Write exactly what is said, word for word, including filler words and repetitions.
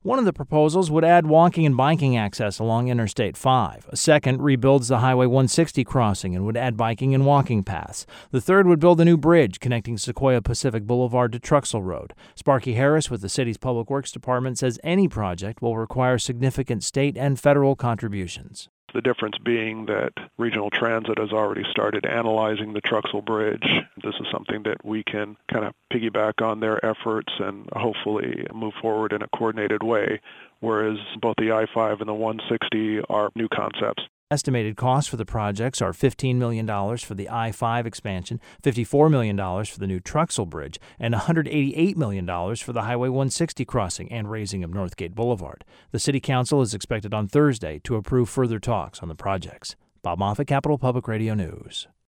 One of the proposals would add walking and biking access along Interstate five. A second rebuilds the Highway one sixty crossing and would add biking and walking paths. The third would build a new bridge connecting Sequoia Pacific Boulevard to Truxell Road. Sparky Harris with the city's Public Works Department says any project will require significant state and federal contributions. The difference being that Regional Transit has already started analyzing the Truxell Bridge. This is something that we can kind of piggyback on their efforts and hopefully move forward in a coordinated way, whereas both the I five and the one sixty are new concepts. Estimated costs for the projects are fifteen million dollars for the I five expansion, fifty-four million dollars for the new Truxell Bridge, and one hundred eighty-eight million dollars for the Highway one sixty crossing and raising of Northgate Boulevard. The City Council is expected on Thursday to approve further talks on the projects. Bob Moffett, Capital Public Radio News.